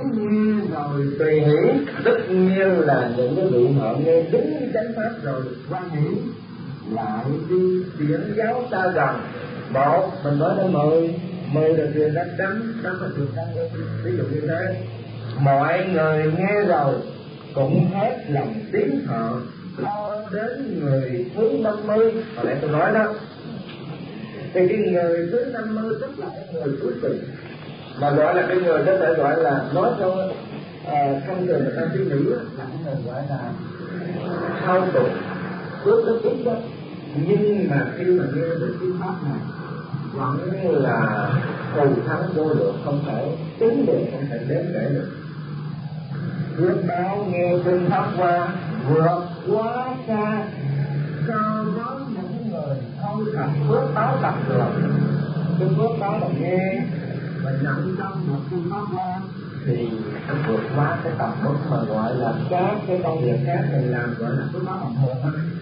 nghe rồi tùy hỷ, tất nhiên là những cái vị họ nghe đúng chánh pháp rồi quan hỷ lại đi chuyển giáo ta rằng một mình nói đến 10 là truyền ra trăm là truyền ra ví dụ như thế. Mọi người nghe rồi cũng hết lòng tiếng thọ cho đến người thứ 50. Hồi nãy tôi nói đó, thì cái người thứ 50 tức là cái người cuối cùng, mà gọi là cái người có thể gọi là nói cho thông thường người ta suy nghĩ là cái người gọi là thao tụng phước rất ít đó, nhưng mà khi mà nghe được cái pháp này vẫn là thù thắng vô lượng, không thể tính được, không thể đếm kể được. Phước báo nghe kinh pháp qua vượt quá xa so với những người không tập phước báo tập được. Cái phước báo là nghe và nhận trong một kinh pháp qua thì nó vượt quá cái tầm mức mà gọi là các cái công việc khác mình làm gọi là phước báo bằng một.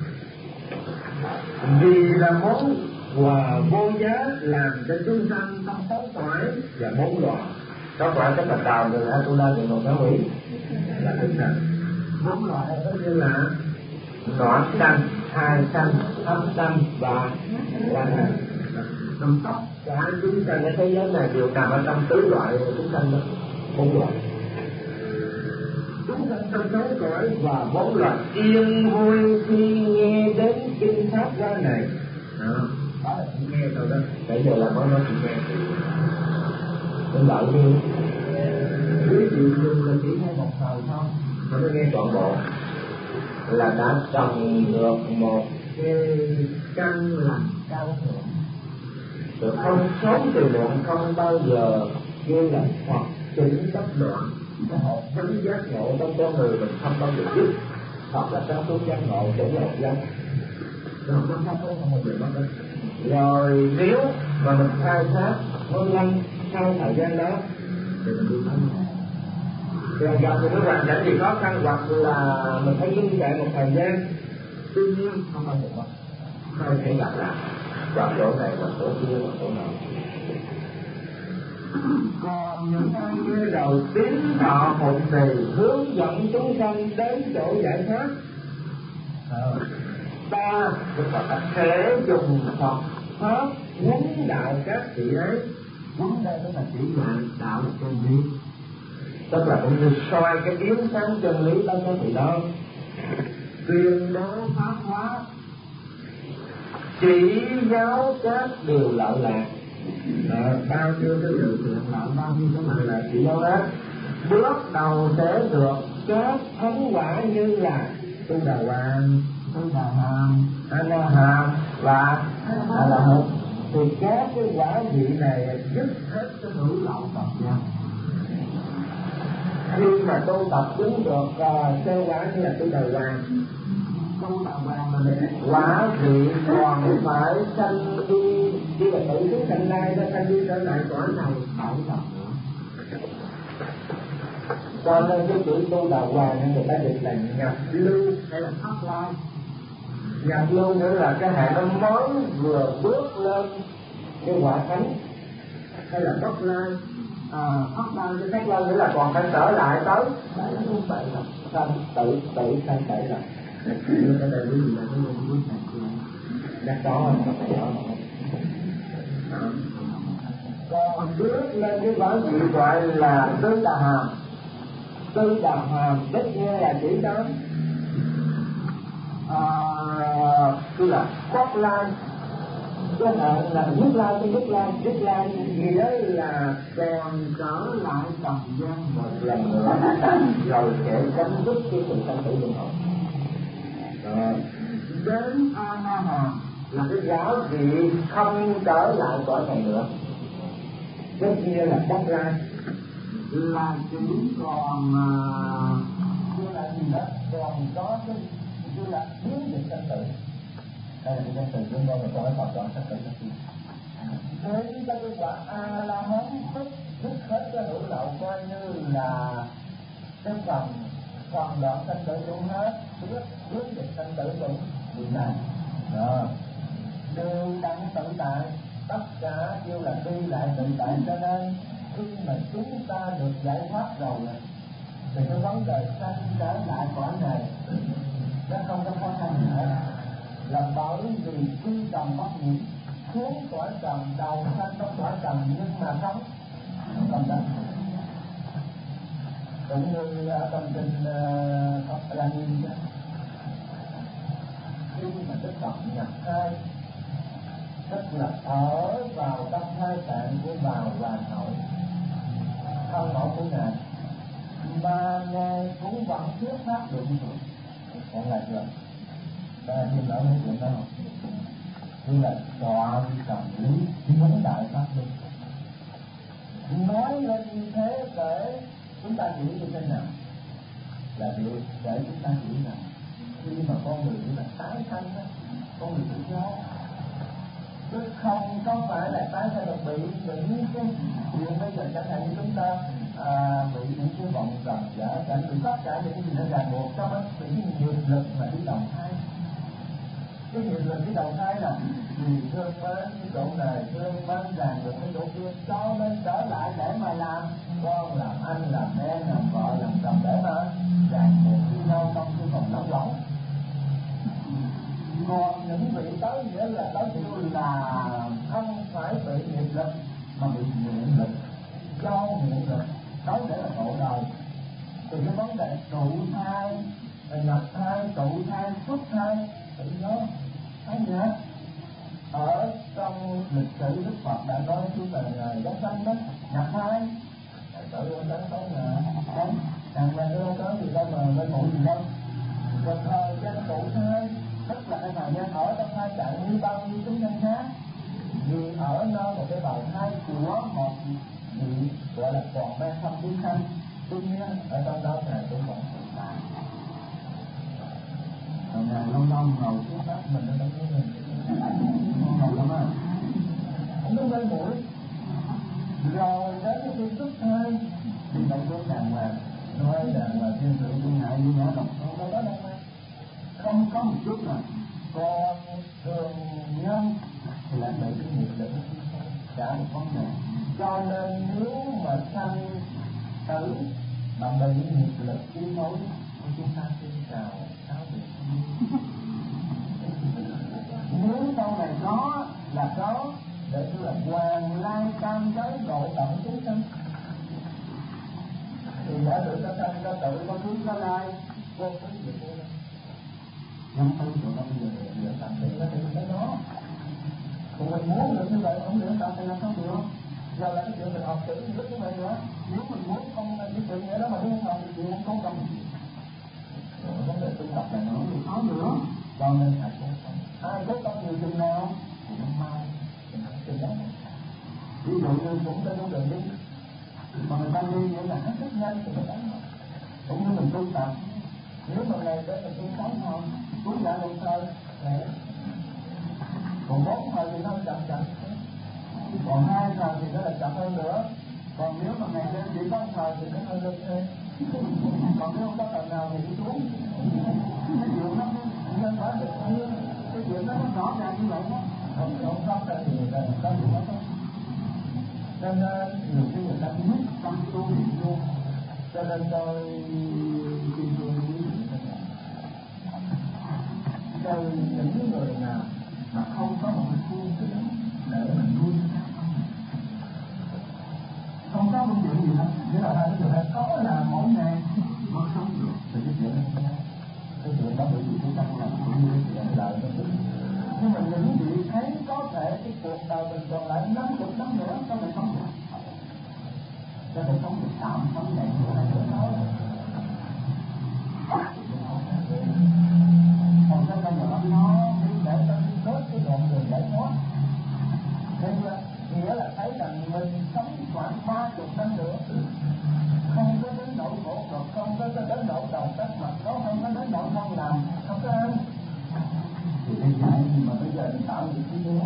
Vì là món quà vô giá làm cho chúng sanh trong sáu cõi và bốn loài. Sáu cõi tức là đào người tu la người ngồi ngã quỷ là chúng sanh. Bốn loài đó như là noãn sanh, hai sanh, thấp sanh và quan hệ. Trong tất cả chúng sanh ở thế giới này đều nằm ở trong tứ loại chúng sanh đó, bốn loại. Chúng sanh trong sáu cõi và bốn loài yên vui khi nghe đến kinh pháp qua này. Đó là chỉ nghe thôi đó. Bây giờ là mới nói chỉ nghe thì mình đợi đi. Quý vị đừng là chỉ nghe một thời thôi, mà nó nghe trọn bộ là đã trồng được một cái căn lành cao thượng. Được không sống từ đoạn không bao giờ kêu là hoặc chỉnh cấp đoạn. Cái hộp chánh giác ngộ trong con người mình không bao giờ dứt, hoặc là trong số giác ngộ cũng là một giác. Rồi trong pháp không bao giờ mất đó. Rồi nếu mà mình khai thác ngôn lăng sau thời gian đó thì mình đi thắng. Rồi gặp một cái hoàn cảnh gì khó khăn hoặc là mình phải ngưng chạy một thời gian, tuy nhiên không bao giờ mất, không thể gặp lại hoặc chỗ này hoặc chỗ kia hoặc chỗ nào. Còn những ai nghe đầu tiếng thọ phụng trì hướng dẫn chúng sanh đến chỗ giải thoát, ta tức là ta thể dùng Phật pháp huấn đạo các vị ấy. Huấn đây tức là chỉ dạy đạo là chân lý, tức là cũng như soi cái biến sáng chân lý tới các vị đó, tuyên bố pháp hóa, chỉ giáo các điều lợi lạc. Bao nhiêu cái điều thiện lợi, bao nhiêu cái lợi lạc chỉ giáo ác, bước đầu sẽ được các thánh quả như là Tu Đà Hoàng, Tu Đà Hàm, A La Hàm và A La Hàm. Thì các cái quả vị này dứt hết cái hữu lậu tập nha. Khi mà tu tập chứng được sơ quả như là Tu Đà Hoàng, Tu Đà Hoàng là quả vị còn phải sanh đi là tự xuống sanh lai, nó sanh đi trở lại cõi này 7 lần nữa. Cho nên cái chữ Tu Đà Hoàng người ta dịch là nhập lưu hay là thoát lai. Nhập lưu nữa là cái hệ nó mới vừa bước lên cái quả thánh, hay là thoát lai. Thoát lai cái thoát lai nghĩa là còn phải trở lại tới 7 lần, sanh tự sanh 7 lần. Như cái đây quý vị là cái người bước này chưa? Chắc có còn bước lên cái quả vị gọi là Tư Đà Hàm. Tư Đà Hàm tất nhiên là chỉ đến tức là thoát lai, cái hệ là dứt lai gì đó là còn trở lại trần gian một lần nữa rồi sẽ chấm dứt cái sự sanh tử luân hồi. Đến A La Hàm là cái giáo vị không trở lại cõi này nữa, tất nhiên là thoát lai, là chỉ còn như là gì đó, còn có cái như là biến dịch sanh tử. Đây là cái sanh tử chúng tôi có cái Phật đó sanh tử sanh tử. Đến cái quả A La Hán dứt hết cái hữu lậu, coi như là cái phần đoạn sanh tử cũng hết, biến dịch sanh tử cũng như này. Đó, đều đặng tự tại, tất cả kêu là đi lại tự tại, cho nên khi mà chúng ta được giải thoát rồi thì cái vấn đề sanh trở lại cõi này nó không có khó khăn nữa, là bởi vì khi trần bất nhiễm xuống cõi trần đầu sanh trong cõi trần nhưng mà sống còn đất. Cũng như trong kinh Phật La Nghiêm khi mà Đức Phật nhập thai, tức là ở vào trong thai tạng của bà hoàng hậu thân mẫu của ngài, mà ngài cũng vẫn thuyết pháp được như vậy. Còn lại rồi ta thêm nói mấy chuyện đó như là tọa trần lý vấn đại pháp luân, nói lên như thế để chúng ta hiểu như thế nào, là để chúng ta hiểu rằng khi mà con người là tái sanh đó, con người tự do, chứ không có phải là tái sanh là bị những cái chuyện bây giờ chẳng hạn như chúng ta bị những cái vọng trần giả cảnh, bị tất cả những cái gì nó ràng buộc trong đó, bị cái nghiệp lực mà đi đầu thai. Cái nghiệp lực đi đầu thai là vì thương mến cái chỗ này, thương mến ràng buộc cái chỗ kia, cho nên trở lại để mà làm con, làm anh, làm em, làm vợ, làm chồng, để mà ràng buộc với nhau trong cái vòng lẫn lộn. Còn những vị tới nghĩa là tới kiểu là không phải bị nghiệp lực mà bị nguyện lực, do nguyện lực tới để là độ đời. Thì cái vấn đề trụ thai, nhập thai, trụ thai, xuất thai tự do. Thấy nhá, ở trong lịch sử Đức Phật đã nói chú về ngày giáng sanh đó, nhập thai tự do tới tới là càng là đâu có gì đâu mà bên mũi gì đâu. Rồi thời gian trụ thai tức là cái thời gian ở trong thai trạng như bao nhiêu chúng sanh khác, vì ở nơi một cái bào thai của một vị gọi là còn mang không chúng sanh, tuy nhiên ở trong đó ngài cũng còn tồn tại. Rồi ngài lâu lâu ngồi trước mắt mình ở trong cái mình ngồi lắm á, không có gây mũi. Rồi đến cái khi xuất thai thì phải có đàng hoàng, nói đàng hoàng thiên sự của ngài như nhỏ độc không có đó đâu mà không có một chút nào còn thường nhân thì lại bị cái nghiệp lực cả một vấn đề. Cho nên nếu mà sanh tử mà bị nghiệp lực chi phối thì chúng ta xin chào cáo biệt. Nếu sau này có là có để tôi là hoàng lai tam giới độ tận chúng sanh, thì giả sử ta sanh ta tự có thứ có lai vô cái việc vô đây năm tư tụi nó bây giờ luyện tập để có thể thấy đó. Còn mình muốn được như vậy không luyện tập thì làm sao được. Giờ là cái chuyện mình học chữ rất như vậy nữa. Nếu mình muốn không là cái chuyện nghĩa đó mà không học thì chuyện không có công. Rồi vấn đề tu tập là nó thì khó nữa. Cho nên phải cố công. Ai cố công nhiều chừng nào thì nó mau, thì nó chừng đó. Ví dụ như cũng trên con đường đi, mà người ta đi nghĩa là hết sức nhanh thì người ta nói. Cũng như mình tu tập, nếu mà ngày để mình tu sống thôi, cứu giả đồng thời lẽ. Còn 4 thời thì nó chậm chậm, còn 2 thời thì nó là chậm hơn nữa. Còn nếu mà ngày đêm chỉ có 1 thời thì nó hơi lên thêm. Còn nếu không có thời nào thì đi xuống. Cái chuyện nó nhân quả được như cái chuyện nó rõ ràng như vậy đó. Không có cái gì là có gì đó không. Cho nên nhiều khi người ta biết tâm tu luyện luôn. Cho nên tôi xin tôi quý vị từ những người nào mà không có một cái phương tiện để mình nuôi không có phương tiện gì hết, nghĩa là hai cái chuyện này có là mỗi ngày nó sống được thì cái chuyện này không. Cái chuyện đó bởi vì chúng ta làm cũng như cái chuyện lợi cho mình. Nhưng mà những vị thấy có thể cái cuộc đời mình còn lại 50 năm nữa có thể sống được, có thể sống được tạm sống này của hai người nói. Còn cái bây giờ nó đi để ta đi tới cái đoạn đường giải thoát. Nên nghĩa là thấy rằng mình sống khoảng 30 năm nữa, không có đến nỗi khổ cực, không có đến nỗi đầu đất mặt nó, không có đến nỗi không làm, không có ăn. Thì bây giờ gì mà bây giờ mình tạo được cái gì đó.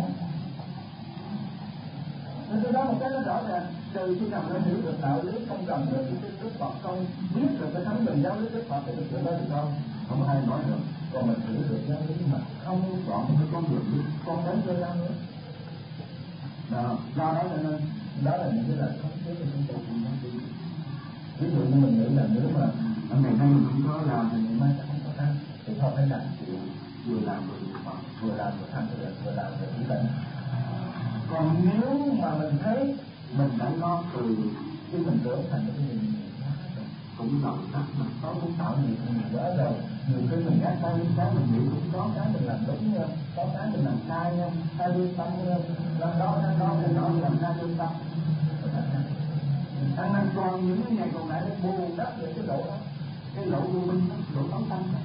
Nên tôi nói một cái nó rõ ràng, trừ khi nào nó hiểu được đạo lý không cần được cái Đức Phật, không biết được cái thánh bình giáo lý Đức Phật thì cái chuyện đó thì không ai nói được. Còn mình hiểu được giáo lý mà không chọn cái con đường đi, con đến chơi ra nữa. Đó, do đó cho nên đó là những cái lời không thế thì chúng ta cũng có đi. Ví dụ như mình nghĩ là nếu mà ở ngày nay mình không có làm thì ngày mai sẽ không có ăn, thì thôi phải làm chịu, vừa làm vừa chịu phật, vừa làm vừa tham thiền, vừa làm vừa chỉ định. Còn nếu mà mình thấy mình đã lo từ khi mình trở thành cái gì cũng lòng đất mình có cũng tạo nhiều quá rồi, nhiều khi mình gác tay cái mình nghĩ cũng có cái mình làm đúng nha, có cái mình làm sai nha, sai lương tâm nha, làm đó làm sai lương tâm. Anh đang còn những cái ngày còn lại bù đắp về cái độ đó, cái độ vô minh đó, độ tấm tâm đó.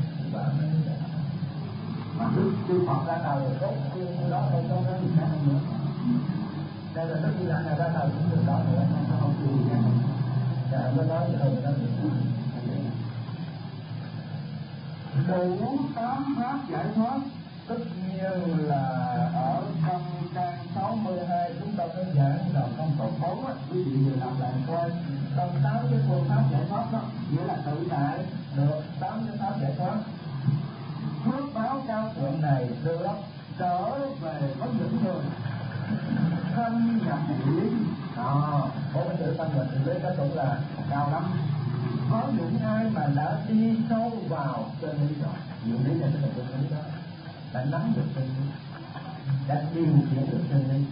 Mà Đức Phật ra đời rồi tốt cái đó thôi, không có gì khác nữa. Đây là Đức Di Lặc ra đời cũng được đó nữa, không chịu gì khác. Dạ, mới nói gì hơn đó được. Đủ tám pháp giải thoát, tất nhiên là ở trong trang 62 chúng ta có giảng là trong phần 4 á, quý vị vừa làm lại coi. Trong 8 cái phương pháp giải thoát đó, nghĩa là tự tại được 8 cái pháp giải thoát. Phước báo cao thượng này được trở về có những người thâm nhập địa lý. Có cái sự thâm nhập địa lý đó cũng là cao lắm. Có những ai mà đã đi sâu vào chân lý rồi, những lý này là chân lý đó, đã nắm được chân lý, đã điều khiển được chân lý.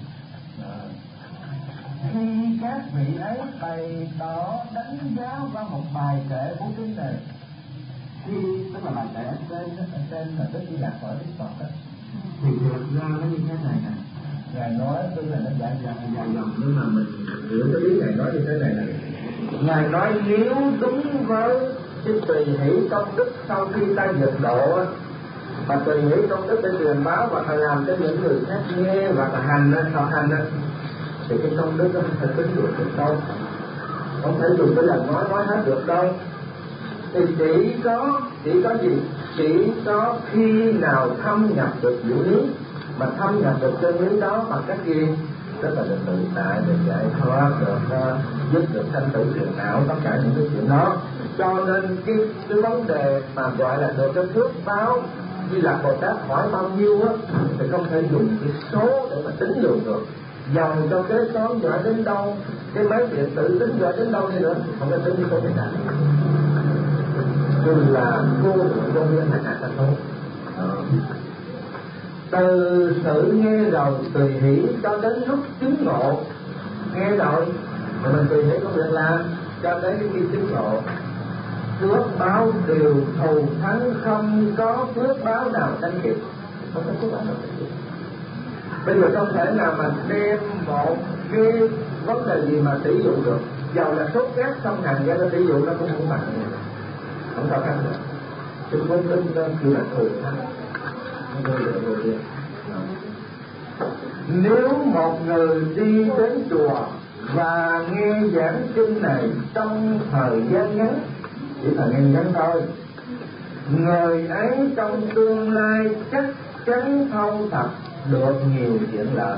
Khi các vị ấy bày tỏ đánh giá qua một bài kệ của kinh này, khi tức là bài kệ tên là Đức Di Lặc hỏi Đức Phật đó, thì thực ra nó như thế này nè. Ngài nói tức là nó dài dòng, nhưng mà mình hiểu cái ý Ngài nói như thế này này. Ngài nói nếu đúng với cái tùy hỷ công đức sau khi ta vượt độ, và tùy hỷ công đức để truyền báo và ta làm cho những người khác nghe và ta hành thọ hành, thì cái công đức đó không thể tính được đâu, không thể dùng cái lời nói hết được đâu. Thì chỉ có gì? Chỉ có khi nào thâm nhập được diệu lý, mà thâm nhập được chân lý đó bằng cách gì? Tức là được tự tại, được giải thoát, được giúp được sanh tử phiền não, tất cả những cái chuyện đó. Cho nên cái vấn đề mà gọi là được cái phước báo Di Lặc Bồ Tát hỏi bao nhiêu á, thì không thể dùng cái số để mà tính lượng được. Dầu cho kế toán giỏi đến đâu, cái máy điện tử tính giỏi đến đâu đi nữa, không có tính cái số này cả. Dù là vô lượng vô biên hay là số. Từ sự nghe rồi tùy hỷ cho đến lúc chứng ngộ, nghe rồi mà mình tùy hỷ có việc làm cho đến khi chứng ngộ, phước báo đều thù thắng, không có phước báo nào đánh kịp, không có phước báo nào đánh kịp. Bây giờ không thể nào mà đem một cái vấn đề gì mà sử dụng được, dầu là sốt cát sông Hằng ra nó sử dụng nó cũng không bằng, không sao khăn được. Chúng tôi tin kêu là thù thắng. Nếu một người đi đến chùa và nghe giảng kinh này trong thời gian ngắn, chỉ thời gian ngắn thôi, người ấy trong tương lai chắc chắn thâu thập được nhiều chuyện lợi.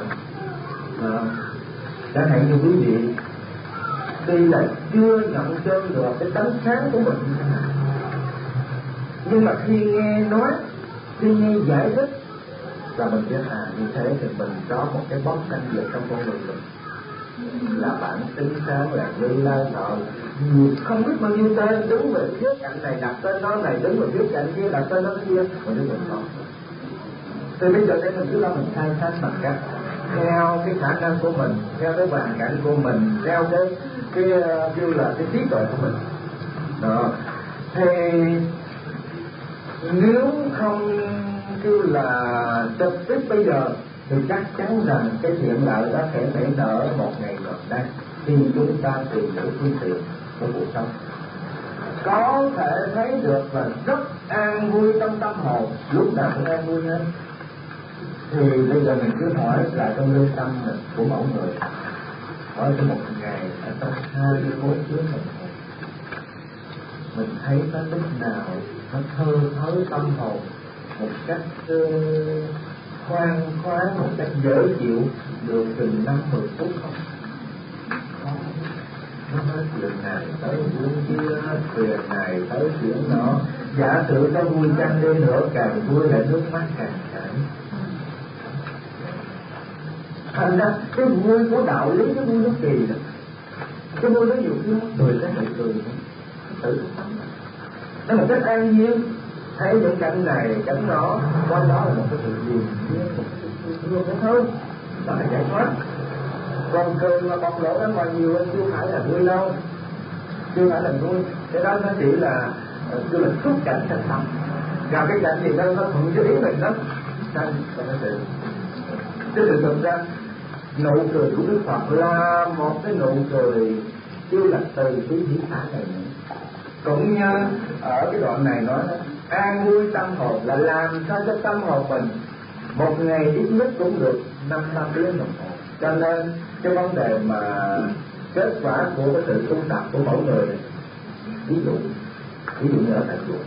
Chẳng hạn như quý vị tuy là chưa nhận chân được cái tánh sáng của mình, nhưng mà khi nghe nói, khi nghe giải thích là mình biết như thế thì mình có một cái bóng canh việc trong con người mình, là bản tính sáng, là Như Lai Thọ, không biết bao nhiêu tên đứng về phía cạnh này đặt tên nó này, đứng về phía cạnh kia đặt tên nó kia, mà chúng mình không. Thì bây giờ đây mình cứ lo mình khai thác bằng cách theo cái khả năng của mình, theo cái hoàn cảnh của mình, theo cái kêu là cái trí tuệ của mình. Đó. Thì nếu không kêu là trực tiếp bây giờ thì chắc chắn rằng cái thiện lợi đó sẽ nảy nở một ngày gần đây, khi chúng ta tìm hiểu phương tiện của cuộc sống. Có thể thấy được là rất an vui trong tâm hồn, lúc nào cũng an vui hết. Thì bây giờ mình cứ hỏi lại trong lương tâm của mỗi người, hỏi trong một ngày ở trong 24 tiếng mình thấy có lúc nào nó thơ thới tâm hồn một cách khoan khoái, một cách dễ chịu được chừng 5-10 phút không? Nó hết chuyện này tới chuyện kia, hết chuyện này tới chuyện nọ. Giả sử có vui chăng đi nữa, càng vui lại nước mắt càng chảy. Thành ra cái vui của đạo lý, cái vui nó kỳ đó. cái vui đó nhiều khi nó cười cái tự cười tự tắm nó một cách an nhiên, thấy những cảnh này cảnh đó, coi đó là một cái sự gì một cái sự thôi, đó là giải thoát. Còn cười mà bộc lộ ra ngoài nhiều chưa phải là vui đâu, chưa phải là vui. Cái đó nó chỉ là chưa là xúc cảnh thành tâm, và cái cảnh gì đó nó thuận với ý mình đó nên nó tự. Chứ thực ra nụ cười của Đức Phật là một cái nụ cười chưa là từ cái diễn tả này nữa. Cũng như ở cái đoạn này nói an vui tâm hồn là làm sao cho tâm hồn mình một ngày ít nhất cũng được 5 tiếng đồng hồ. Cho nên cái vấn đề mà kết quả của cái sự tu tập của mỗi người, ví dụ như ở tại chùa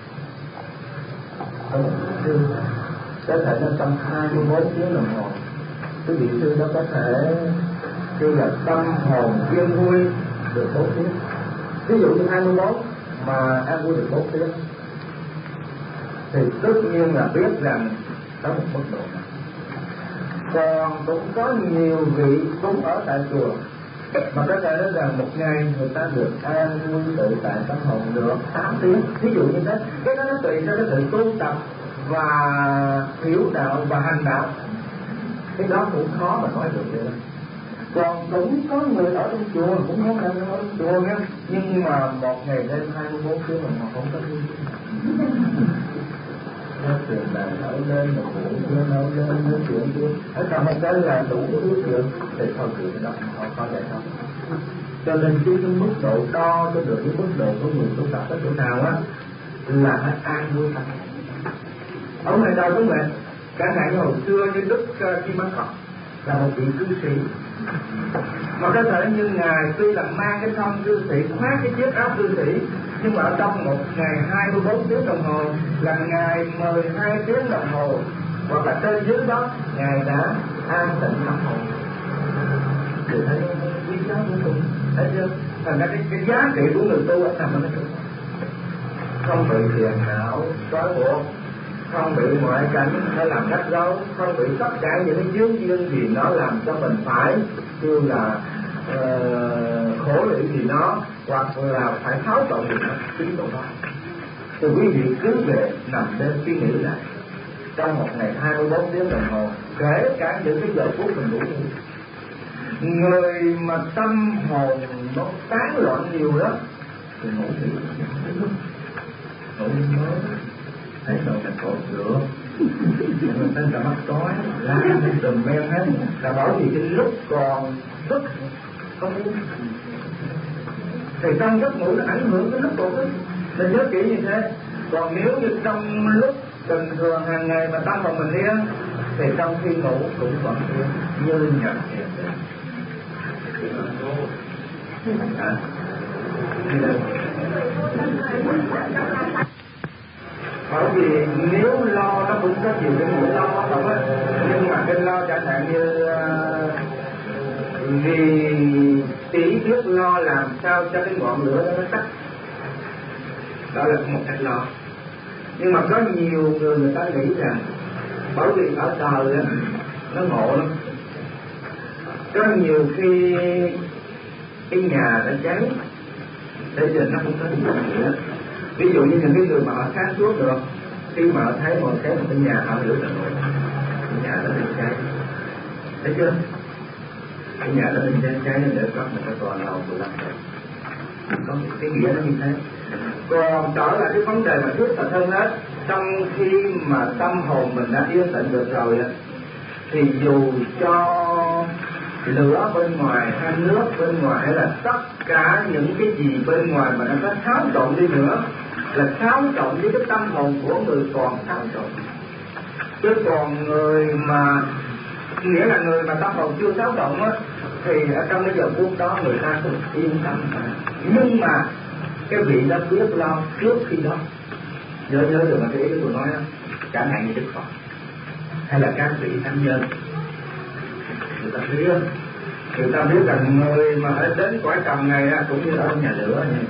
có một vị sư có thể nó tâm 24 tiếng đồng hồ, cái vị sư đó có thể kêu là tâm hồn yên vui được 4 tiếng. Ví dụ như 24 mà an vui được 4 tiếng thì tất nhiên là biết rằng đó một mức độ này. Còn cũng có nhiều vị cũng ở tại chùa mà có thể nói rằng một ngày người ta được an vui tự tại tâm hồn được 8 tiếng. Ví dụ như thế, cái đó nó tùy theo cái sự tu tập và hiểu đạo và hành đạo. Cái đó cũng khó mà nói được vậy đó. Còn cũng có người ở trong chùa cũng không đang ở trong chùa nha, nhưng mà một ngày đêm 24 tiếng mà họ không có vui. Nó chuyện là nổi lên một buổi kia nổi lên nói chuyện kia, ở trong một cái là đủ ước được thì thôi chuyện đó họ có vậy không. Cho nên cái mức độ đo cho được cái mức độ của người tu tập ở chỗ nào á là phải an vui tâm. Ông này đâu đúng vậy. Chẳng hạn như hồi xưa như Đức Kim Mã Phật là một vị cư sĩ, mà có thể như ngài tuy là mang cái thân cư sĩ, khoác cái chiếc áo cư sĩ, nhưng mà ở trong một ngày 24 tiếng đồng hồ là ngài 12 tiếng đồng hồ hoặc là trên dưới đó ngài đã an tịnh tâm hồn. Thì thấy quý giá vô cùng, thấy chưa? Thành ra cái giá trị của người tu ở nằm ở đó, không bị phiền não trói buộc, không bị ngoại cảnh hay làm rắc rối, không bị tất cả những cái dướng duyên gì nó làm cho mình phải kêu là khổ lụy gì nó, hoặc là phải tháo trộn gì nó, chính độ đó. Thì quý vị cứ về nằm đêm suy nghĩ lại trong một ngày 24 tiếng đồng hồ, kể cả những cái giờ phút mình ngủ đi. Người mà tâm hồn nó tán loạn nhiều đó thì ngủ đi, ngủ đi mới thấy đầu là cột rửa, mình tên cả mắt tối, lá lên tùm men hết, là bởi vì cái lúc còn thức không uống. Thì trong giấc ngủ nó ảnh hưởng cái lúc còn thức, mình nhớ kỹ như thế. Còn nếu như trong lúc bình thường hàng ngày mà tâm hồn mình yên, thì trong khi ngủ cũng còn yên như nhập thiền định. Bởi vì nếu lo nó cũng có nhiều cái nỗi lo không á, nhưng mà cái lo chẳng hạn như vì tí biết lo làm sao cho cái ngọn lửa nó tắt, đó là một cách lo. Nhưng mà có nhiều người ta nghĩ rằng bởi vì ở đời á nó ngộ lắm, có nhiều khi cái nhà nó cháy để giờ nó không có gì nữa. Ví dụ như những cái người mà họ sáng suốt được, khi mà họ thấy một cái nhà họ hiểu là nổi, cái nhà nó bị cháy, thấy chưa? Cái nhà nó bị cháy nên để có một cái tòa lầu 15 tầng, có một cái nghĩa nó như thế. Còn trở lại cái vấn đề mà thiết thực hơn hết, trong khi mà tâm hồn mình đã yên tĩnh được rồi á, thì dù cho lửa bên ngoài hay nước bên ngoài hay là tất cả những cái gì bên ngoài mà nó có xáo trộn đi nữa, là xáo trộn với cái tâm hồn của người còn xáo trộn. Chứ còn người mà nghĩa là người mà tâm hồn chưa xáo trộn á, thì ở trong cái giờ phút đó người ta cũng yên tâm. Nhưng mà cái vị đó biết lo trước khi đó. Nhớ được mà cái ý của tôi nói đó, chẳng hạn như Đức Phật hay là các vị thánh nhân, người ta biết rằng người mà ở đến cõi trần này cũng như ở nhà lửa này.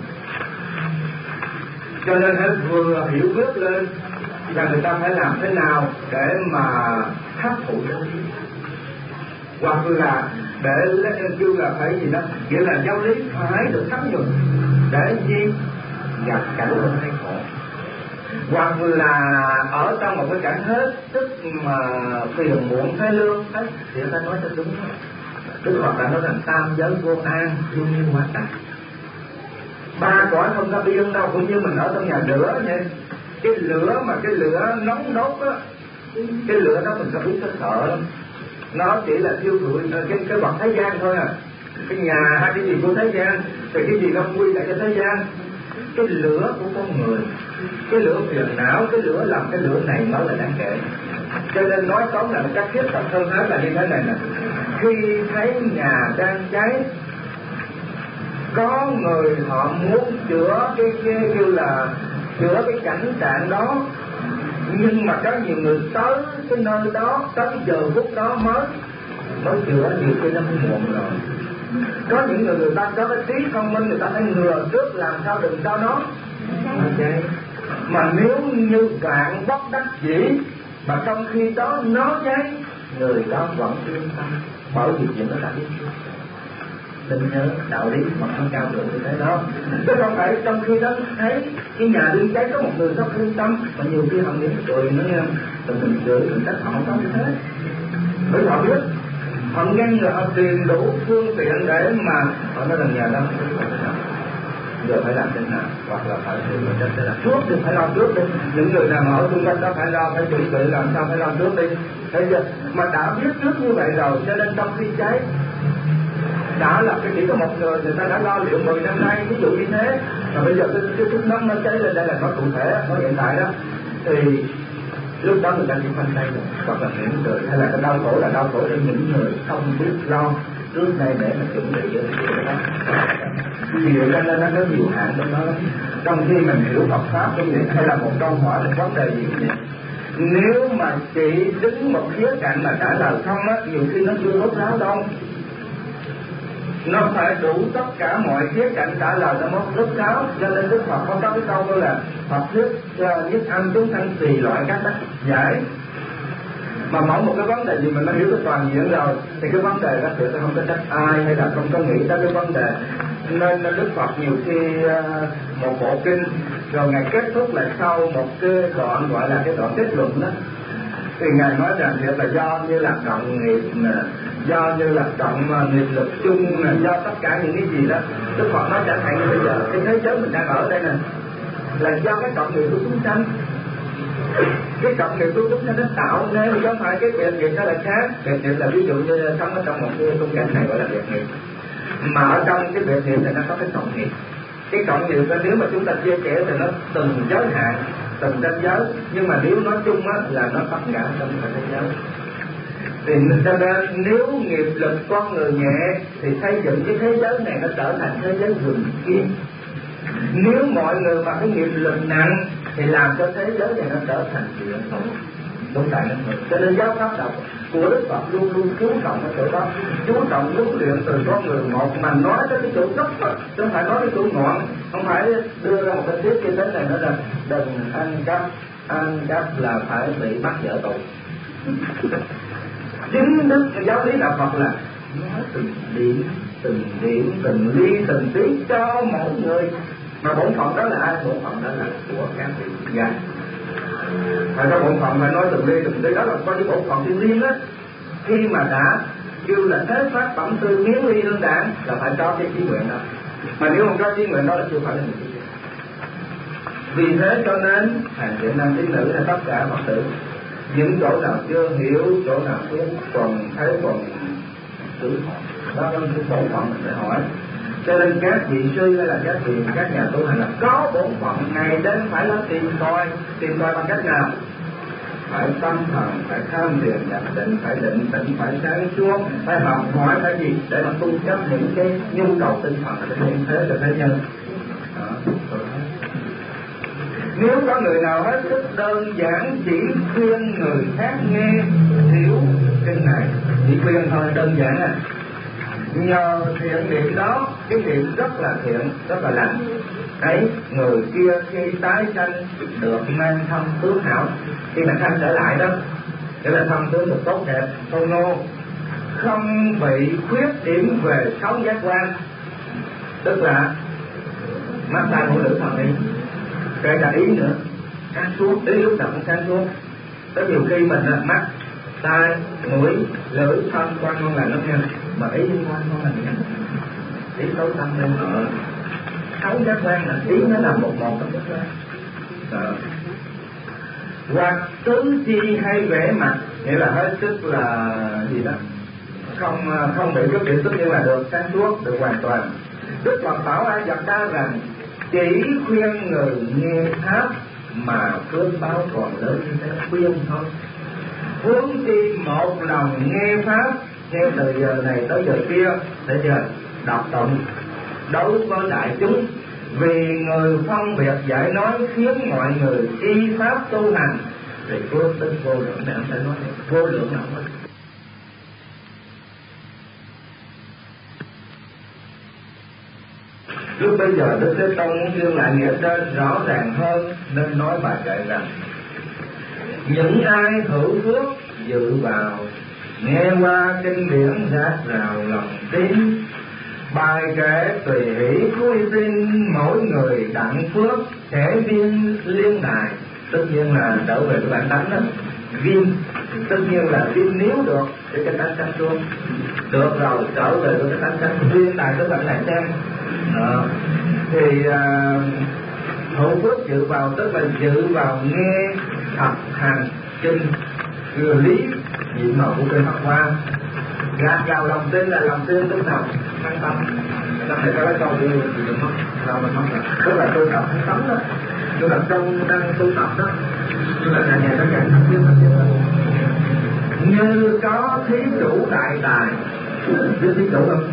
Cho nên phải vừa hiểu biết lên là người ta phải làm thế nào để mà khắc phục, hoặc là để kêu là phải gì đó, nghĩa là giáo lý phải được thấm nhuần để chi gặp cảnh không hay khổ, hoặc là ở trong một cái cảnh hết sức mà phiền muộn thái lương ấy, thì ta nói cho đúng. Đức Phật đã nói rằng tam giới vô an vô như hóa tà, ba cõi không có biên đâu. Cũng như mình ở trong nhà lửa vậy, cái lửa mà cái lửa nóng đốt á, cái lửa đó mình có biết nó sợ lắm, nó chỉ là thiêu rụi cái vật thế gian thôi à, cái nhà hay cái gì của thế gian thì cái gì nó quy lại cho thế gian. Cái lửa của con người, cái lửa phiền não, cái lửa làm cái lửa này mới là đáng kể. Cho nên nói tóm lại một cách thiết thực hơn hết là như thế này nè: khi thấy nhà đang cháy, có người họ muốn chữa cái kêu là chữa cái cảnh trạng đó, nhưng mà có nhiều người tới cái nơi đó, tới cái giờ phút đó mới chữa, nhiều khi nó cũng muộn rồi. Có những người ta có cái trí thông minh, người ta phải ngừa trước làm sao đừng cho nó cháy. Mà nếu như bạn bất đắc dĩ mà trong khi đó nó cháy, người đó vẫn yên tâm, bởi vì chuyện nó đã biết trước. Nên nhớ đạo lý mà không cao thượng như thế đó, chứ không phải trong khi đó thấy cái nhà đương cháy có một người rất yên tâm, mà nhiều khi họ nghĩ cười nó nghe mình chửi mình trách họ không có như thế, bởi họ biết họ ngăn người, họ tìm đủ phương tiện để mà họ nói rằng nhà đó giờ phải làm thế nào, hoặc là phải làm thế nào trước thì phải lo trước đi. Những người nào mà ở xung quanh đó phải lo, phải chuẩn bị làm sao phải lo trước đi, thấy chưa? Mà đã biết trước như vậy rồi, cho nên trong khi cháy đã là cái chỉ có một người ta đã lo liệu 10 năm nay, ví dụ như thế, mà bây giờ cái thuốc nấm nó cháy lên đây là nó cụ thể, nó hiện tại đó, thì lúc đó người ta chỉ khoanh tay rồi, hoặc là những người hay là cái đau khổ là đau khổ cho những người không biết lo trước đây để mà chuẩn bị cho cái đó. Vì vậy nên nó có nhiều hạn trong đó. Trong khi mình hiểu Phật pháp cũng vậy, hay là một câu hỏi, một vấn đề gì vậy, nếu mà chỉ đứng một khía cạnh mà trả lời không á, nhiều khi nó chưa tốt lắm đâu. Nó phải đủ tất cả mọi khía cạnh trả lời nó mới rốt ráo. Cho nên Đức Phật có cái câu đó là Phật thuyết nhất âm chúng sanh tùy loại các tác giải. Mà mỗi một cái vấn đề gì mình nó hiểu được toàn diện rồi thì cái vấn đề đó thì tôi không có trách ai hay là không có nghĩ tới cái vấn đề. Nên Đức Phật nhiều khi một bộ kinh rồi Ngài kết thúc lại sau một cái đoạn gọi là cái đoạn kết luận đó, thì Ngài nói rằng thiệt là do như là cộng nghiệp nè, do như là cộng nghiệp lực chung nè, do tất cả những cái gì đó. Đức Phật nói chẳng hạn như bây giờ cái thế giới mình đang ở đây nè là do cái cộng nghiệp của chúng sanh. Cái cộng nghiệp của chúng sanh nó tạo nên, chứ không phải cái biệt nghiệp nó là khác. Biệt nghiệp là ví dụ như sống ở trong một cái khung cảnh này gọi là biệt nghiệp, mà ở trong cái biệt nghiệp này nó có cái cộng nghiệp. Cái cộng nghiệp đó nếu mà chúng ta chia sẻ thì nó từng giới hạn, từng ranh giới, nhưng mà nếu nói chung á là nó tất cả trong cái thế giới. Thì cho nên nếu nghiệp lực con người nhẹ thì xây dựng cái thế giới này nó trở thành thế giới rừng kia. Nếu mọi người mà cái nghiệp lực nặng thì làm cho thế giới này nó trở thành địa ngục. Đúng tại nó người. Cho nên giáo pháp đạo của Đức Phật luôn luôn chú trọng ở chỗ đó, chú trọng huấn luyện từ con người một, mà nói tới cái chỗ gốc đó, chứ không phải nói cái chỗ ngọn. Không phải đưa ra một cái thuyết như thế này nữa là đừng ăn cắp là phải bị bắt vợ tù. Chính đức giáo lý đạo Phật là nói từng điểm, từng ly, từng tí cho mỗi người. Mà bổn phận đó là ai? Bổn phận đó là của các vị gia. Phải có bổn phận, phải nói từng ly từng tí, đó là có cái bổn phận thiên liêng á. Khi mà đã kêu là thế phát bẩm tư miếng ly lương đảng là phải cho cái chí nguyện đó. Mà nếu không cho chí nguyện đó là chưa phải là một cái gì. Vì thế cho nên hàng Việt Nam tín nữ là tất cả Phật tử, những chỗ nào chưa hiểu, chỗ nào còn thấy còn xử họ, đó là cái bổn phận mình phải hỏi. Cho nên các vị sư hay là các vị, các nhà tu hành là có bổn phận ngày đêm phải là tìm tòi bằng cách nào? Phải tâm thần, phải tham thiền nhập định, phải định tĩnh, phải sáng suốt, phải học hỏi, phải gì để mà cung cấp những cái nhu cầu tinh thần để hiện thế cho thế nhân. Nếu có người nào hết sức đơn giản chỉ khuyên người khác nghe hiểu kinh này, chỉ khuyên thôi, đơn giản à, nhờ thiện niệm đó, cái niệm rất là thiện, rất là lành đấy, người kia khi tái sanh được mang thân tướng hảo, khi mà sanh trở lại đó nghĩa là thân tướng được tốt đẹp, tôn ngô, không bị khuyết điểm về sáu giác quan, tức là mắt tai mũi lưỡi thần ý, kể cả ý nữa, sáng suốt, ý lúc nào cũng sáng suốt. Có nhiều khi mình mắt tai mũi lưỡi thân quan ngon lành lắm nha, mà ý liên quan ngon lành nha, ý tối tâm lên ở sáu giác quan là ý nó là một trong giác quan. Hoặc tứ chi hay vẻ mặt, nghĩa là hết sức là gì đó, không bị cướp điểm, tất nhiên là được sáng suốt, được hoàn toàn. Đức Phật bảo A Dập Đa rằng chỉ khuyên người nghe pháp mà phước báo còn lớn như thế, khuyên thôi. Huống chi một lòng nghe pháp, nghe từ giờ này tới giờ kia, để giờ đọc tụng đối với đại chúng, vì người phân biệt giải nói khiến mọi người y pháp tu hành, thì phước đến vô lượng. Để anh sẽ nói vô lượng nào hết. Lúc bây giờ Đức Thế Tôn muốn đưa lại nghĩa trên rõ ràng hơn, nên nói bài kệ rằng những ai hữu phước dự vào, nghe qua kinh điển rát rào lòng tin, bài kệ tùy hỷ vui tin, mỗi người đặng phước sẽ viên liên đài. Tất nhiên là trở về cái bản tánh đó, viên tất nhiên là viên nếu được để cái tánh sanh xuống, được rồi trở về với cái tánh sanh liên đài, tức là lại xem. Thì hữu phước dự vào tức là dự vào nghe thật hành kinh thừa lý nhiệm màu của kinh Pháp Hoa, gạt vào lòng tin là lòng tin lúc nào thăng tâm. Trong này có cái câu gì đừng mất, sao mình mất rồi, tức là tu tập thăng tấm đó, tu tập trong đang tu tập đó, tức là ngày ngày thăng tiến đó. Như có thí chủ đại tài, biết thí chủ không?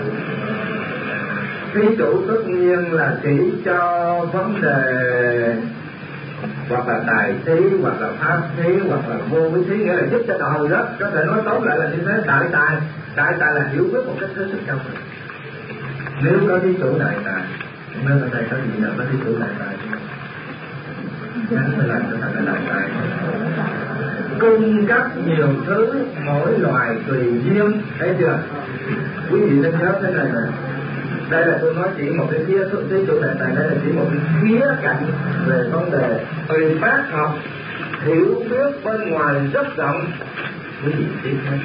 Thí chủ tất nhiên là chỉ cho vấn đề hoặc là tài thí, hoặc là pháp thí, hoặc là vô vi thí, nghĩa là giúp cho đời đó. Có thể nói tóm lại là như thế. Đại tài là hiểu biết một cách hết sức cao. Nếu có thí chủ đại tài, nên ở đây có gì nào có thí chủ đại tài nhắn phải làm cho thành là đại tài, cung cấp nhiều thứ mỗi loài tùy duyên. Thấy chưa? Quý vị nên nhớ thế này nè. Đây là tôi nói chỉ một cái khía thí chủ đại tài, đây là chỉ một cái khía cạnh về vấn đề tùy pháp học, hiểu biết bên ngoài rất rộng. Quý vị biết hết.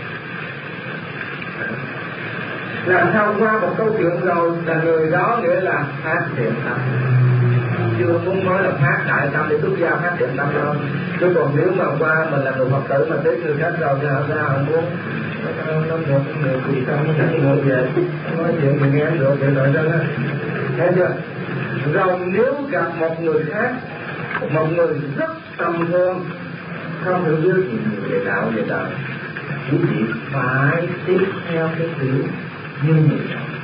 Làm sao qua một câu chuyện rồi là người đó nghĩa là phát thiện tâm, chưa muốn nói là phát đại tâm để xuất gia phát thiện tâm đâu. Chứ còn nếu mà qua mình là người Phật tử mà thấy người khác rồi thì ra không muốn nó một người tùy tâm nó ngồi về nói chuyện mình nghe được vậy rồi đó. Thấy chưa? Rồi nếu gặp một người khác, một người rất tầm thường, không hiểu biết gì về đạo về đời, quý vị phải tiếp theo cái kiểu như vậy.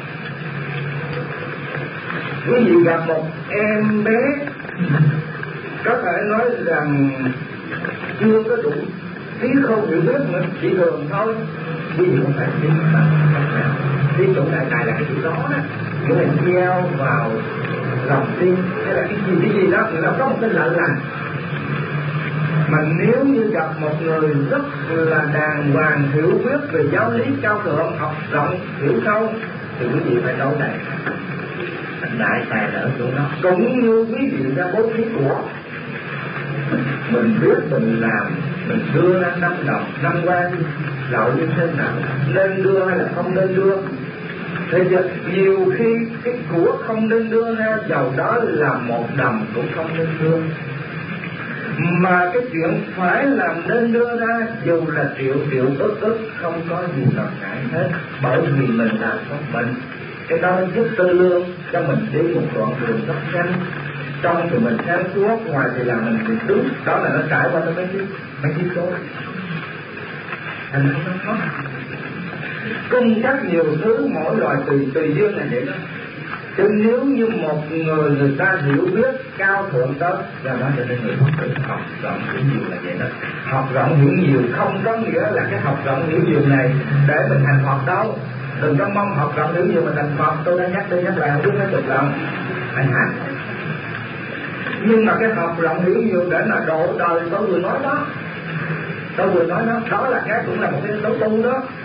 Quý vị gặp một em bé có thể nói rằng chưa có đủ trí không hiểu biết nữa, chỉ thường thôi, quý vị không phải biết bằng cách nào. Trí chủ đại tài là cái chữ đó đó, nghĩa là gieo vào lòng tin, hay là cái gì đó, nghĩa là có một cái lợi lành. Mà nếu như gặp một người rất là đàng hoàng, hiểu biết về giáo lý cao thượng, học rộng, hiểu sâu, thì quý vị phải đấu này. Đại tài ở chỗ đó. Cũng như quý vị ra bố thí của, mình biết mình làm, mình đưa ra 5 đồng, 5 quan, lậu như thế nào, nên đưa hay là không nên đưa. Thế chứ nhiều khi cái của không nên đưa ra, dầu đó là 1 đồng cũng không nên đưa. Mà cái chuyện phải làm nên đưa ra, dù là triệu ức không có gì làm ngại hết, bởi vì mình làm không bệnh. Cái đó nó giúp tư lương cho mình đi một đoạn đường rất nhanh, trong thì mình sáng suốt, ngoài thì làm mình thì đúng. Đó là nó trải qua mấy chiếc số thành nó khó. Cung cấp nhiều thứ mỗi loại tùy duyên là vậy đó. Chứ nếu như một người ta hiểu biết cao thượng đó, là đó cho nên người Phật tử học rộng hiểu nhiều là vậy đó. Học rộng hiểu nhiều không có nghĩa là cái học rộng hiểu nhiều này để mình thành Phật đâu. Đừng có mong học rộng hiểu nhiều mà thành Phật. Tôi đã nhắc lại không biết mấy chục lần anh hành. Nhưng mà cái học rộng hiểu nhiều để mà độ đời, tôi vừa nói đó, đó là cái cũng là một cái đấu tu đó.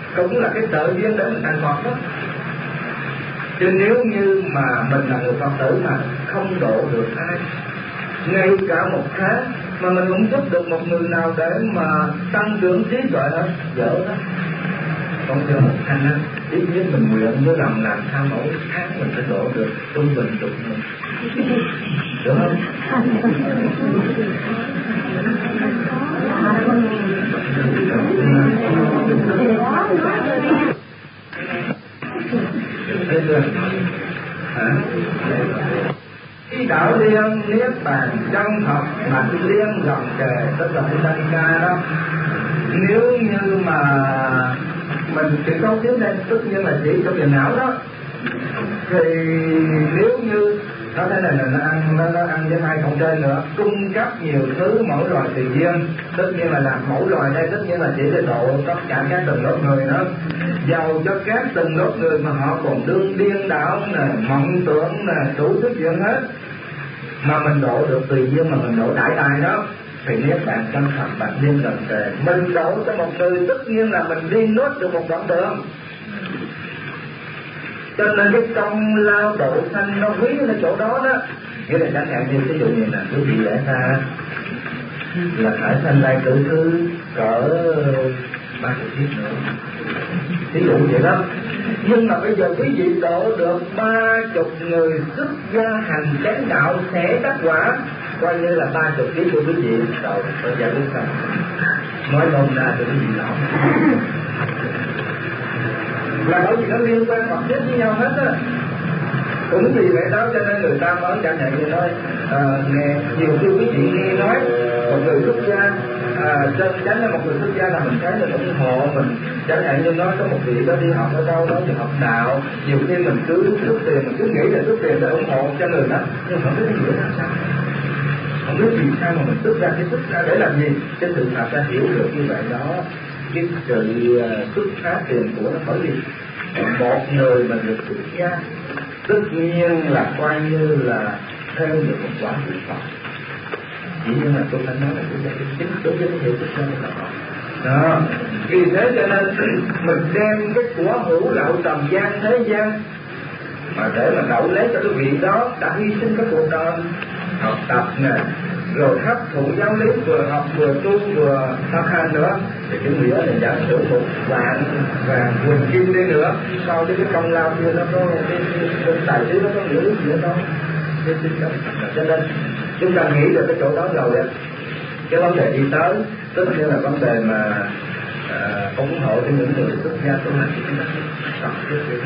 cũng là cái trợ duyên để mình thành Phật đó. Chứ nếu như mà mình là người Phật tử mà không độ được ai, ngay cả một tháng mà mình không giúp được một người nào để mà tăng trưởng trí tuệ hết, dở đó. Còn chờ một tháng ít nhất mình nguyện với lòng làm sao mỗi tháng mình phải độ được trung bình chục người, được không? Cái đạo liên niết bàn chân thật mà liên dòng kề, tức là cái đăng ca đó. Nếu như mà mình chỉ có thiếu đây, tất nhiên là chỉ trong điện não đó, thì nếu như nó thế này là nó ăn với hai cộng trên nữa, cung cấp nhiều thứ mỗi loài tự nhiên, tất nhiên là làm mỗi loài đây tất nhiên là chỉ để độ tất cả các tầng lớp người nữa. Giàu cho các tầng lớp người mà họ còn đương điên đảo nè, mộng tưởng nè, đủ thứ chuyện hết, mà mình độ được tùy duyên, mà mình độ đại tài đó thì niết bàn chân thật bạn liên gần kề. Mình độ cho một người tất nhiên là mình đi nốt được một đoạn đường. Cho nên cái công lao độ sanh nó quý ở chỗ đó đó. Nghĩa là chẳng hạn như ví dụ như là quý vị lẽ ra là phải sanh đây tự thư cỡ 30 tiết nữa, ví dụ vậy đó. Nhưng mà bây giờ quý vị độ được 30 người xuất gia hành chánh đạo sẽ đắc quả, coi như là 30 kiếp của quý vị rồi tôi giải quyết xong. Nói nôm na cho quý vị rõ là bởi vì nó liên quan hoặc nhất với nhau hết á. Cũng vì vậy đó cho nên người ta mới chẳng hạn như nói nghe nhiều khi quý vị nghe nói một người xuất gia chân chánh là một người xuất gia là mình thấy mình ủng hộ mình. Chẳng hạn như nói có một vị đó đi học ở đâu đó thì học đạo, nhiều khi mình cứ rút tiền, mình cứ nghĩ là rút tiền để ủng hộ cho người đó, nhưng không biết cái nghĩa là sao, không biết vì sao mà mình xuất ra để làm gì. Cái sự thật ta hiểu được như vậy đó, cái sự xuất phát tiền của nó bởi vì một người mà được xuất gia tất nhiên là coi như là theo được một quả vị Phật. Chỉ nhưng mà tôi phải nói là tôi sẽ chính đối với cái hiệu xuất gia của họ đó. Vì thế cho nên mình đem cái của hữu lậu trần gian thế gian mà để mà đậu lấy cho cái vị đó đã hy sinh cái cuộc đời học tập nè, rồi hấp thụ giáo lý, vừa học vừa tu vừa thực hành nữa, thì cái nghĩa là giả sử một vạn quần kim đi nữa, sau cái công lao kia nó có cái tài trí nó có nghĩa lý gì đâu. Cho nên chúng ta nghĩ được cái chỗ đó rồi, cái vấn đề đi tới tất nhiên là vấn đề mà ủng hộ cho những người xuất gia tu hành chúng ta tập trước đi.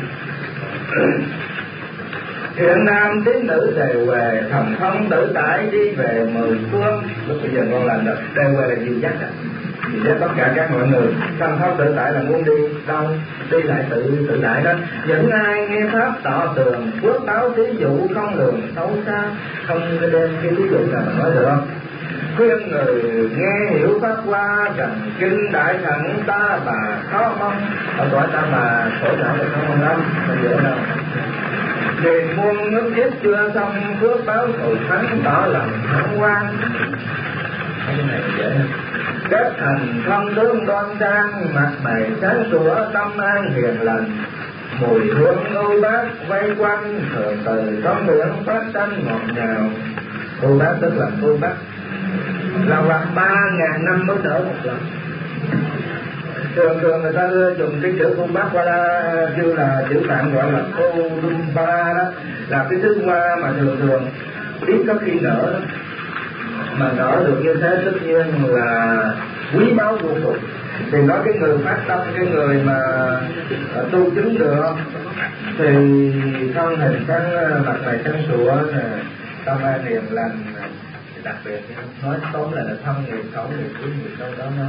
Thiện nam tín nữ đều về, thần thông tự tại đi về mười phương. Lúc bây giờ ngon lành rồi, đều về là dìu dắt à, dìu dắt tất cả các mọi người. Thần thông tự tại là muốn đi đâu đi lại tự tại đó. Những ai nghe pháp tỏ tường, phước báo thí dụ không lường xấu xa. Không cái đem cái ví dụ nào mà nói được không? Khuyên người nghe hiểu pháp qua rằng kinh đại thần ta bà khó mong. Ở cõi ta bà khổ não là khó mong lắm, không dễ đâu. Vì muôn nước kiếp chưa xong phước báo thù thắng tỏ lòng thắng quan. Cái này dễ. Kết thành thân tướng đoan trang, mặt mày sáng sủa tâm an hiền lành. Mùi hương ưu bát vây quanh, thường từ trong miệng phát thanh ngọt ngào. Ưu bát tức là ưu bát là hoặc 3.000 năm mới nở một lần. Thường người ta dùng cái chữ Ưu Bát qua kêu là chữ tạng gọi là Odumba đó, là cái thứ hoa mà thường ít có khi nở đó. Mà nở được như thế tất nhiên là quý báu vô cùng. Thì nói cái người phát tâm, cái người mà tu chứng được thì thân hình sáng, mặt mày sáng sủa, tâm an hiền lành. Đặc biệt nói tóm là thân người khẩu người cuối người đâu đó nó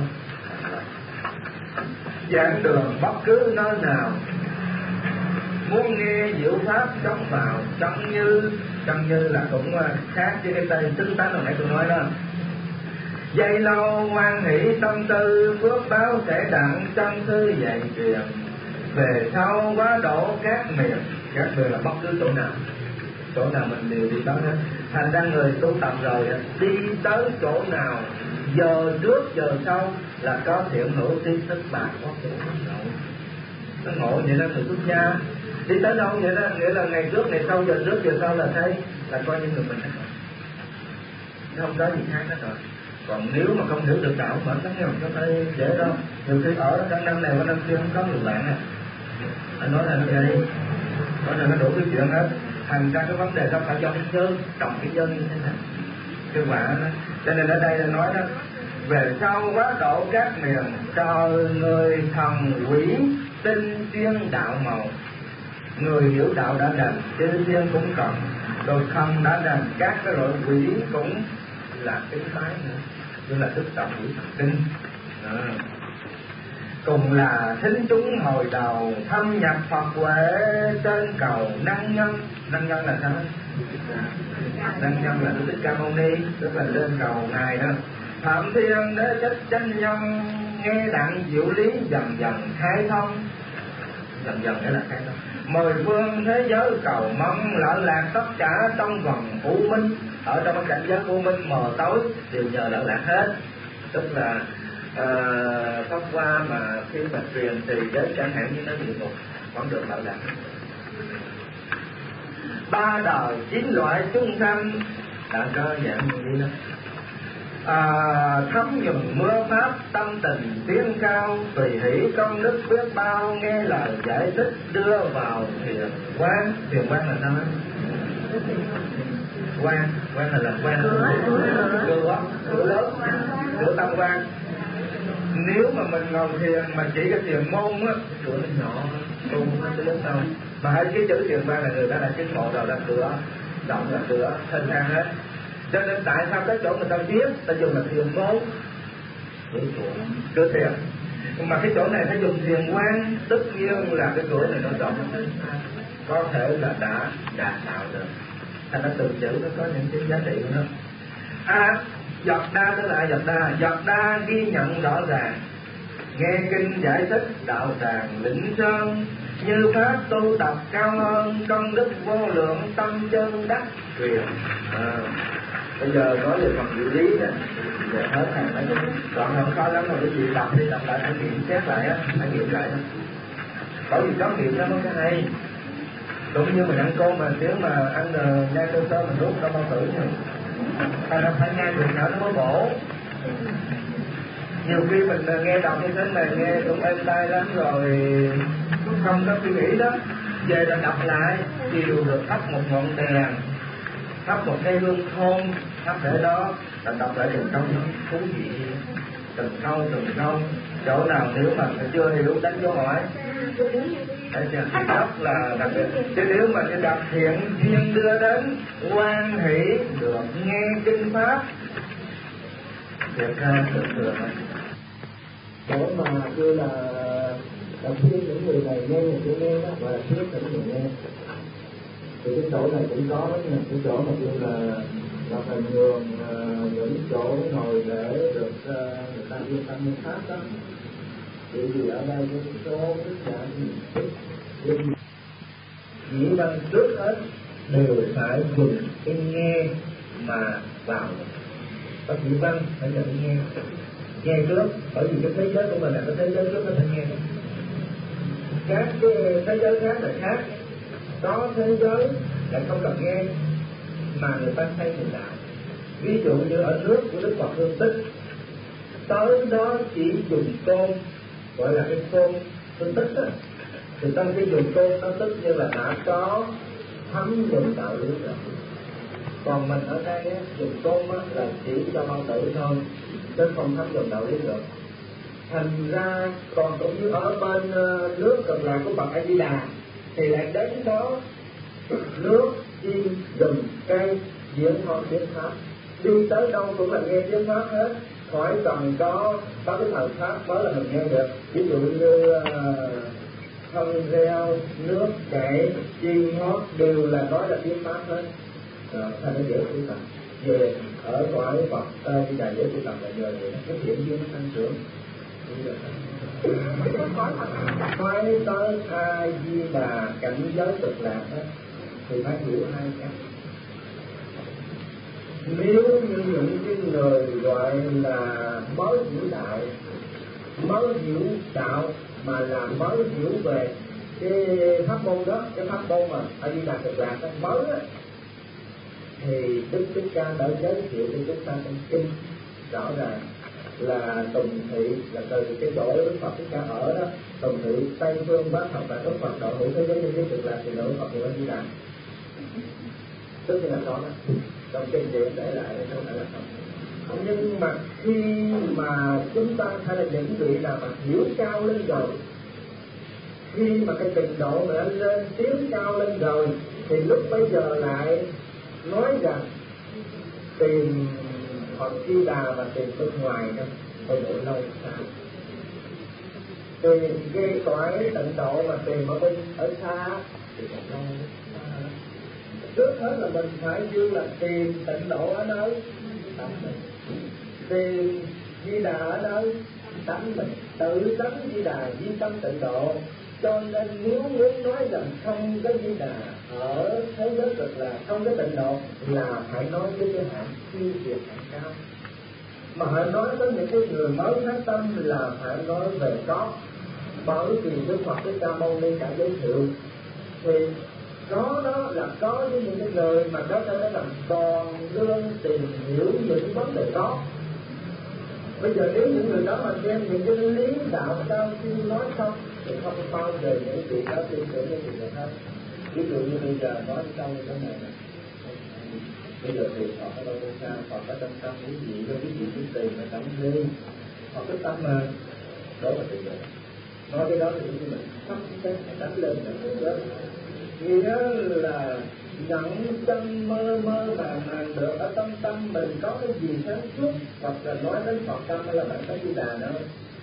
giảng đường bất cứ nơi nào, muốn nghe diệu pháp chống vào trong như là cũng khác với cái tên tính tánh hồi nãy tôi nói đó. Dây lâu hoan hỷ tâm tư, phước báo sẽ đặng chân thư dạy truyền. Về sau quá độ các miền là bất cứ chỗ nào mình đều đi tới hết. Thành ra người tu tập rồi đi tới chỗ nào, giờ trước giờ sau là có thiện hữu tri thức bạc có chỗ rồi. nó ngộ vậy đó, người xuất gia đi tới đâu vậy đó, nghĩa là ngày trước ngày sau, giờ trước giờ sau là thấy là coi như người mình đó. Nó không có gì khác hết rồi. Còn nếu mà không hiểu được đạo mệt lắm nha, không phải dễ đâu. Nhiều khi ở đó cả năm này qua năm kia không có người bạn à. Anh nói là nó vậy, nói là nó đủ cái chuyện hết. Thành ra cái vấn đề không phải do cái nhân, trọng cái nhân như thế này, cái quả đó. Cho nên ở đây là nói đó, về sau quá độ các miền, trời người thần quỷ tinh tiên đạo màu. Người hiểu đạo đã đành, chư thiên cũng còn, rồi thần đã đành, các cái loại quỷ cũng là kính bái nữa, như là đức trọng quỷ thần kinh. Cùng là thính chúng hồi đầu, thâm nhập Phật huệ trên cầu năng nhân. Năng nhân là sao? Năng nhân là Đức Thích Ca Mâu Ni, tức là lên cầu ngài đó. Phạm thiên đế thích chánh nhân, nghe đặng diệu lý dần dần khai thông. Dần dần nghĩa là khai thông. Mười phương thế giới cầu mong, lợi lạc tất cả trong vòng u minh. Ở trong cái cảnh giới u minh mờ tối đều nhờ lợi lạc hết. Tức là thông qua mà khi mà truyền thì đến chẳng hạn như nó địa ngục vẫn được lợi lạc. Ba đời chín loại chúng sanh đã cơ dạng như đó. Thấm nhuần mưa pháp tâm tình tiến cao, tùy hỷ công đức biết bao, nghe lời giải thích đưa vào thiền quán. Thiền quán là sao? Quán là quán cửa lớn, cửa tâm quán. Nếu mà mình ngồi thiền mà chỉ cái thiền môn á, cửa nó nhỏ, tu nó lớn đâu. Mà hai cái chữ thiền quán là người ta là chứng ngộ rồi, là cửa động, là cửa thân ra hết. Cho nên tại sao cái chỗ người ta viết ta dùng là thiền môn, cửa thiền, mà cái chỗ này phải dùng thiền quán, tất nhiên là cái cửa này nó rộng, có thể là đã tạo được. Thành ra từ chữ nó có những cái giá trị của nó. Giọt đa tức là giọt đa ghi nhận rõ ràng, nghe kinh giải thích đạo tràng lĩnh sơn, như pháp tu tập cao hơn, công đức vô lượng tâm chân đắc truyền. Bây giờ nói về phần diệu lý nè, về hết hàng mấy cái đoạn không khó lắm rồi, cái gì đọc đi đọc lại, trải nghiệm xét lại á, trải nghiệm lại đó. Bởi vì có nghiệm nó mới cái hay. Đúng như mình ăn cơm mà nếu mà ăn nhai sơ sơ mình nuốt đâu bao tử nhỉ. Ta đâu phải nhai được nhỏ nó mới bổ. Nhiều khi mình nghe đọc như thế này nghe cũng êm tai lắm rồi không có suy nghĩ đó, về là đọc lại, chiều được thắp một ngọn đèn, thắp một cây hương thơm, thắp để đó là đọc lại từng câu thú vị, từng câu chỗ nào nếu mà chưa hiểu đánh dấu hỏi. Rất là đặc biệt. Chứ nếu mà cái đọc thiện duyên đưa đến hoan hỷ được nghe kinh pháp thiệt ra thường để mà như là động viên những người này nghe những người nghe đó, và thuyết những người nghe. Thì cái chỗ này cũng có những cái chỗ mà như là thành đường, những chỗ ngồi để được người ta yên tâm minh pháp đó. Vì ở đây có một số tất cả những chỉ bằng trước hết đều phải dùng cái nghe mà vào. Bác sĩ Văn phải nhận nghe trước, bởi vì cái thế giới của mình là cái thế giới trước nó phải nghe. Các cái thế giới khác là khác, có thế giới lại không cần nghe mà người ta xây thành đạo. Ví dụ như ở nước của Đức Phật Hương Tích, tới đó chỉ dùng côn, gọi là cái côn Hương Tích đó. Thì trong cái dùng côn nó tức như là đã có thấm dùng đạo lý rồi. Còn mình ở đây dùng côn là chỉ cho bao tử thôi, chứ không thấm dùng đạo lý được. Thành ra còn cũng như ở bên nước Cực Lạc của Phật A Di Đà thì lại đến đó nước chim rừng cây diễn thọ tiếng pháp, đi tới đâu cũng là nghe tiếng pháp hết, khỏi cần có cái thời pháp mới là mình nghe được. Ví dụ như thông reo, nước chảy, chim hót đều là nói là tiếng pháp hết. Thành ra dễ tu tập. Về ở cõi Phật Di Đà dễ tu tập là nhờ vậy, cái thiện duyên nó tăng trưởng. Nói tới A Di Đà cảnh giới Cực Lạc đó thì phải hiểu hai cách. Nếu như những cái người gọi là mới hiểu đạo mới hiểu đạo mà là mới hiểu về cái pháp môn đó, cái pháp môn mà A Di Đà Cực Lạc đó mới á, thì Đức Thích Ca đã giới thiệu cho chúng ta trong kinh rõ ràng là Tùng Thị là từ cái chỗ Đức Phật Thích Ca ở đó, Tùng Thị Tây Phương Bát Phật và Đức Phật độ hữu thế giới nhân giới Cực Lạc thì độ Phật hiệu A Di Đà, tức là có đó trong kinh điển để lại không phải là không. Nhưng mà khi mà chúng ta hay là những vị nào mà hiểu cao lên rồi, khi mà cái trình độ đã lên tiến cao lên rồi, thì lúc bây giờ lại nói rằng tìm Phật Di Đà và tìm bên ngoài đó tôi độ lâu sao? Tìm cái cõi tịnh độ mà tìm ở xa thì còn lâu xa. Trước hết là mình phải như là tìm tịnh độ ở đâu? Tâm mình. Tìm Di Đà ở đâu? Tâm mình. Tự tánh Di Đà di tâm tịnh độ. Cho nên nếu muốn nói rằng không có Di Đà ở thế giới Cực Lạc, không có tịnh độ, là phải nói với cái hạng siêu việt hạng cao. Mà phải nói tới những cái người mới phát tâm là phải nói về có. Bởi vì Đức Phật Thích Ca Mâu Ni đã giới thiệu thì có đó là có với những cái người mà có thể nói rằng còn đương tìm hiểu những vấn đề đó. Bây giờ nếu những người đó mà đem những cái lý đạo cao siêu nói không thì không bao giờ những chuyện đó tin tưởng những chuyện khác. Ví dụ như bây giờ nói câu như thế này nè, bây giờ thì Phật ở đâu xa, Phật ở trong tâm quý vị, với quý vị cứ tìm mà chẳng đi, Phật cái tâm mà đó là tình trạng. Nói cái đó thì mình sắp xếp đánh lên là rất vì đó là nhận chân mơ màng được ở trong tâm mình có cái gì sáng suốt, hoặc là nói đến Phật tâm hay là bạn có Di Đà đâu,